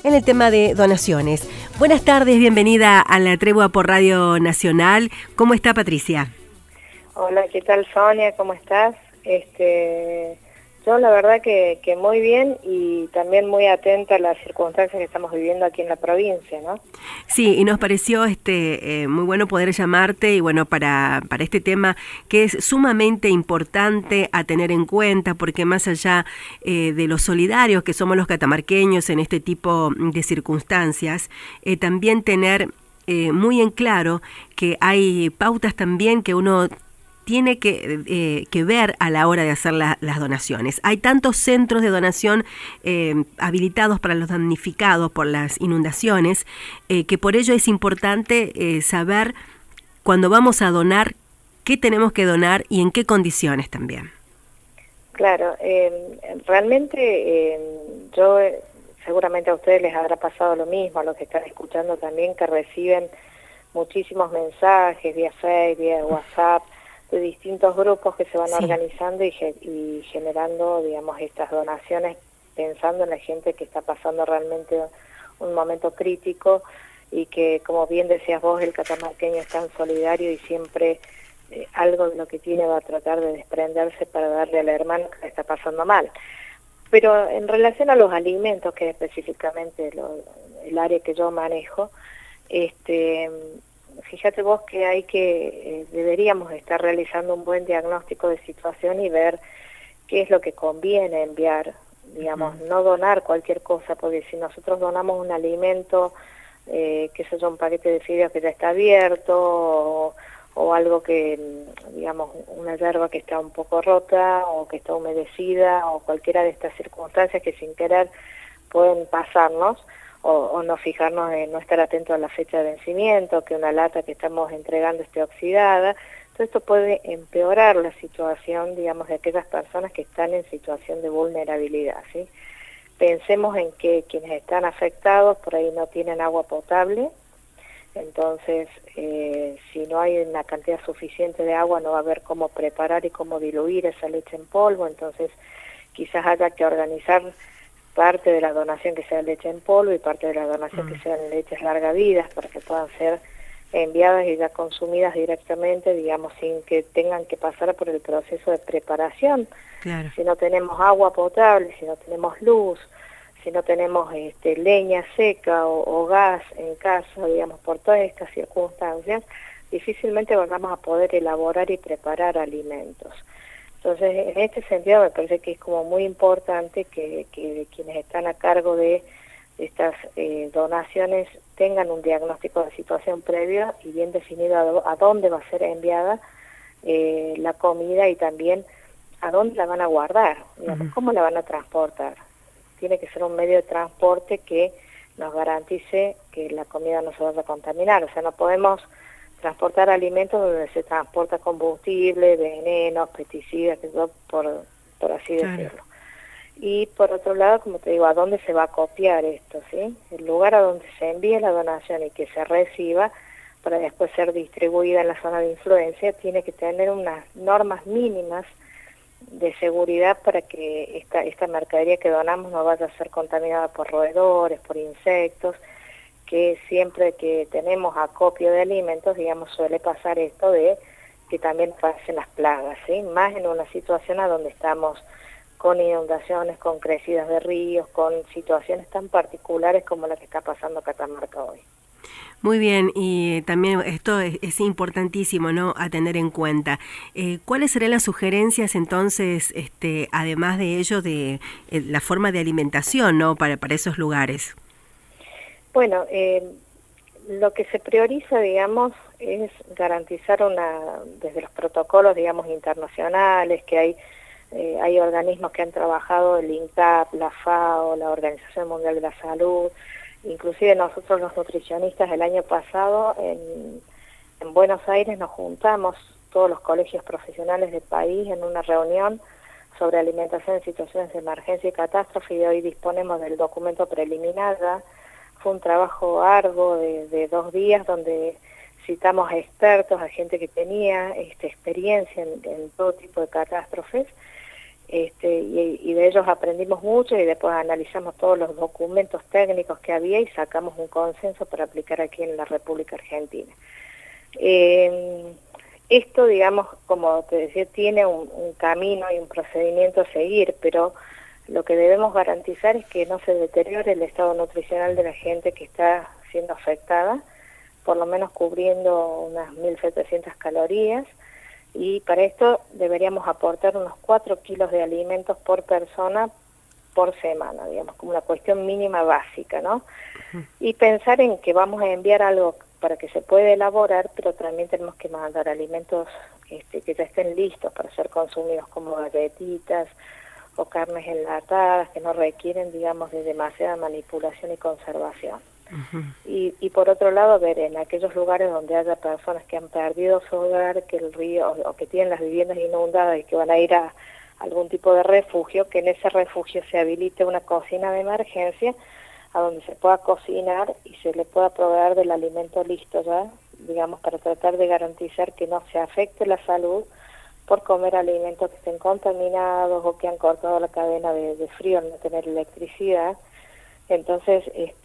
en el tema de donaciones. Buenas tardes, bienvenida a La Tregua por Radio Nacional. ¿Cómo está, Patricia? Hola, ¿qué tal, Sonia? ¿Cómo estás? Yo la verdad que muy bien y también muy atenta a las circunstancias que estamos viviendo aquí en la provincia, ¿no? Sí, y nos pareció muy bueno poder llamarte y bueno, para este tema que es sumamente importante a tener en cuenta, porque más allá de los solidarios que somos los catamarqueños en este tipo de circunstancias, también tener muy en claro que hay pautas también que uno tiene que ver a la hora de hacer las donaciones. Hay tantos centros de donación habilitados para los damnificados por las inundaciones que por ello es importante saber cuando vamos a donar qué tenemos que donar y en qué condiciones también. Claro, realmente seguramente a ustedes les habrá pasado lo mismo, a los que están escuchando también, que reciben muchísimos mensajes vía Facebook, vía WhatsApp, de distintos grupos que se van organizando y generando, digamos, estas donaciones, pensando en la gente que está pasando realmente un momento crítico y que, como bien decías vos, el catamarqueño es tan solidario y siempre algo de lo que tiene va a tratar de desprenderse para darle al hermano que le está pasando mal. Pero en relación a los alimentos, que es específicamente el área que yo manejo, fíjate vos que deberíamos estar realizando un buen diagnóstico de situación y ver qué es lo que conviene enviar, digamos, no donar cualquier cosa, porque si nosotros donamos un alimento, que sea un paquete de fideos que ya está abierto, o algo que, digamos, una yerba que está un poco rota, o que está humedecida, o cualquiera de estas circunstancias que sin querer pueden pasarnos, o no fijarnos en no estar atentos a la fecha de vencimiento, que una lata que estamos entregando esté oxidada. Todo esto puede empeorar la situación, digamos, de aquellas personas que están en situación de vulnerabilidad, ¿sí? Pensemos en que quienes están afectados por ahí no tienen agua potable, entonces si no hay una cantidad suficiente de agua no va a haber cómo preparar y cómo diluir esa leche en polvo, entonces quizás haya que organizar parte de la donación que sea leche en polvo y parte de la donación que sean leches larga vida para que puedan ser enviadas y ya consumidas directamente, digamos, sin que tengan que pasar por el proceso de preparación. Claro. Si no tenemos agua potable, si no tenemos luz, si no tenemos leña seca o gas en casa, digamos, por todas estas circunstancias, difícilmente vamos a poder elaborar y preparar alimentos. Entonces, en este sentido me parece que es como muy importante que quienes están a cargo de estas donaciones tengan un diagnóstico de situación previo y bien definido a dónde va a ser enviada la comida y también a dónde la van a guardar, digamos, cómo la van a transportar. Tiene que ser un medio de transporte que nos garantice que la comida no se vaya a contaminar, o sea, no podemos transportar alimentos donde se transporta combustible, venenos, pesticidas, por así decirlo. Y por otro lado, como te digo, ¿a dónde se va a copiar esto? ¿Sí? El lugar a donde se envíe la donación y que se reciba para después ser distribuida en la zona de influencia tiene que tener unas normas mínimas de seguridad para que esta mercadería que donamos no vaya a ser contaminada por roedores, por insectos, que siempre que tenemos acopio de alimentos, digamos, suele pasar esto de que también pasen las plagas, ¿sí? Más en una situación a donde estamos con inundaciones, con crecidas de ríos, con situaciones tan particulares como la que está pasando Catamarca hoy. Muy bien, y también esto es importantísimo, ¿no?, a tener en cuenta. ¿Cuáles serían las sugerencias entonces, además de ello, de la forma de alimentación, ¿no?, para esos lugares? Bueno, lo que se prioriza, digamos, es garantizar desde los protocolos, digamos, internacionales, que hay organismos que han trabajado, el INCAP, la FAO, la Organización Mundial de la Salud, inclusive nosotros los nutricionistas el año pasado en Buenos Aires nos juntamos todos los colegios profesionales del país en una reunión sobre alimentación en situaciones de emergencia y catástrofe y hoy disponemos del documento preliminar. Fue un trabajo arduo de 2 días donde citamos a expertos, a gente que tenía experiencia en todo tipo de catástrofes y de ellos aprendimos mucho y después analizamos todos los documentos técnicos que había y sacamos un consenso para aplicar aquí en la República Argentina. Esto, digamos, como te decía, tiene un camino y un procedimiento a seguir, pero lo que debemos garantizar es que no se deteriore el estado nutricional de la gente que está siendo afectada, por lo menos cubriendo unas 1.700 calorías, y para esto deberíamos aportar unos 4 kilos de alimentos por persona por semana, digamos, como una cuestión mínima básica, ¿no? Y pensar en que vamos a enviar algo para que se pueda elaborar, pero también tenemos que mandar alimentos que ya estén listos para ser consumidos, como galletitas o carnes enlatadas, que no requieren, digamos, de demasiada manipulación y conservación. Y por otro lado, ver en aquellos lugares donde haya personas que han perdido su hogar, que el río, o que tienen las viviendas inundadas y que van a ir a algún tipo de refugio, que en ese refugio se habilite una cocina de emergencia a donde se pueda cocinar y se le pueda proveer del alimento listo ya, digamos, para tratar de garantizar que no se afecte la salud por comer alimentos que estén contaminados o que han cortado la cadena de frío al no tener electricidad. Entonces,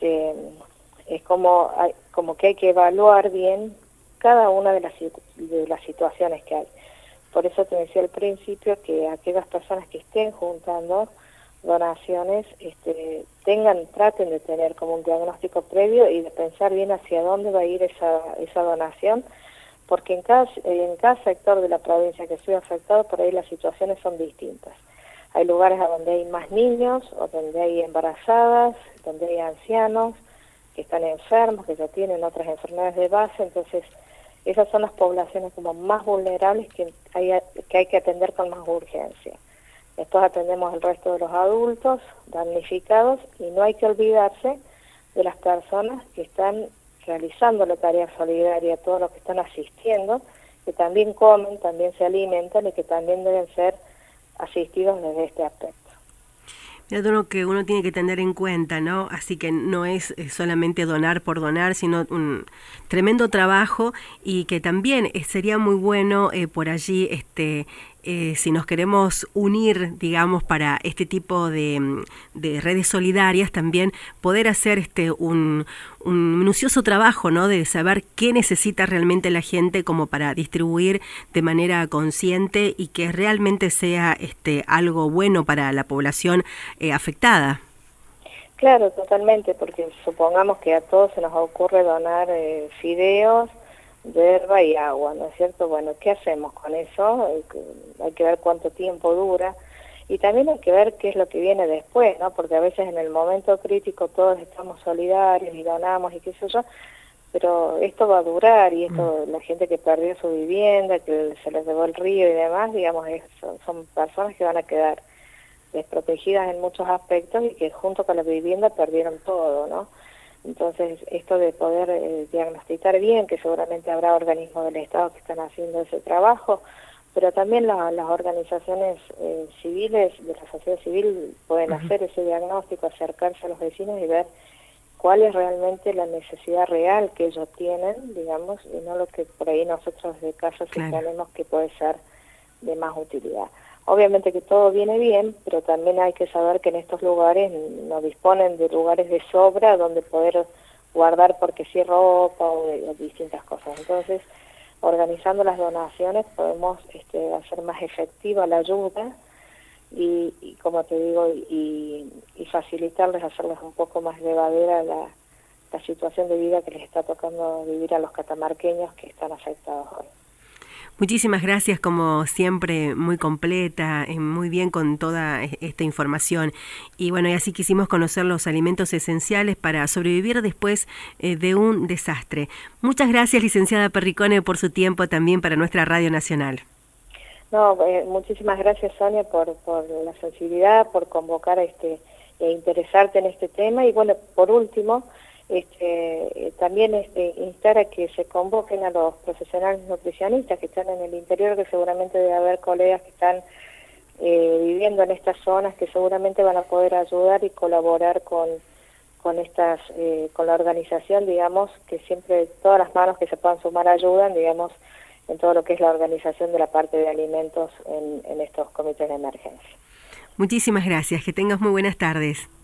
es como que hay que evaluar bien cada una de las situaciones que hay. Por eso te decía al principio que aquellas personas que estén juntando donaciones traten de tener como un diagnóstico previo y de pensar bien hacia dónde va a ir esa donación, porque en cada sector de la provincia que estoy afectado, por ahí las situaciones son distintas. Hay lugares a donde hay más niños, o donde hay embarazadas, donde hay ancianos que están enfermos, que ya tienen otras enfermedades de base, entonces esas son las poblaciones como más vulnerables que hay que atender con más urgencia. Después atendemos el resto de los adultos damnificados y no hay que olvidarse de las personas que están realizando la tarea solidaria, todos los que están asistiendo, que también comen, también se alimentan y que también deben ser asistidos desde este aspecto. Es lo que uno tiene que tener en cuenta, ¿no? Así que no es solamente donar por donar, sino un tremendo trabajo y que también sería muy bueno por allí, si nos queremos unir, digamos, para este tipo de redes solidarias, también poder hacer un minucioso trabajo, ¿no? De saber qué necesita realmente la gente como para distribuir de manera consciente y que realmente sea algo bueno para la población afectada. Claro, totalmente, porque supongamos que a todos se nos ocurre donar fideos, yerba y agua, ¿no es cierto? Bueno, ¿qué hacemos con eso? Hay que ver cuánto tiempo dura y también hay que ver qué es lo que viene después, ¿no? Porque a veces en el momento crítico todos estamos solidarios y donamos y qué sé yo, pero esto va a durar y esto, la gente que perdió su vivienda, que se les llevó el río y demás, digamos, son personas que van a quedar desprotegidas en muchos aspectos y que junto con la vivienda perdieron todo, ¿no? Entonces, esto de poder diagnosticar bien, que seguramente habrá organismos del Estado que están haciendo ese trabajo, pero también las organizaciones civiles, de la sociedad civil, pueden hacer ese diagnóstico, acercarse a los vecinos y ver cuál es realmente la necesidad real que ellos tienen, digamos, y no lo que por ahí nosotros de casa suponemos que puede ser de más utilidad. Obviamente que todo viene bien, pero también hay que saber que en estos lugares no disponen de lugares de sobra donde poder guardar porque sí ropa o de distintas cosas. Entonces, organizando las donaciones podemos hacer más efectiva la ayuda y como te digo, y facilitarles, hacerles un poco más llevadera la situación de vida que les está tocando vivir a los catamarqueños que están afectados hoy. Muchísimas gracias, como siempre, muy completa, muy bien con toda esta información. Y bueno, y así quisimos conocer los alimentos esenciales para sobrevivir después de un desastre. Muchas gracias, licenciada Perricone, por su tiempo también para nuestra Radio Nacional. No, muchísimas gracias, Sonia, por la sensibilidad, por convocar e interesarte en este tema. Y bueno, por último, también instar a que se convoquen a los profesionales nutricionistas que están en el interior, que seguramente debe haber colegas que están viviendo en estas zonas que seguramente van a poder ayudar y colaborar con la organización, digamos, que siempre todas las manos que se puedan sumar ayudan, digamos, en todo lo que es la organización de la parte de alimentos en estos comités de emergencia. Muchísimas gracias, que tengas muy buenas tardes.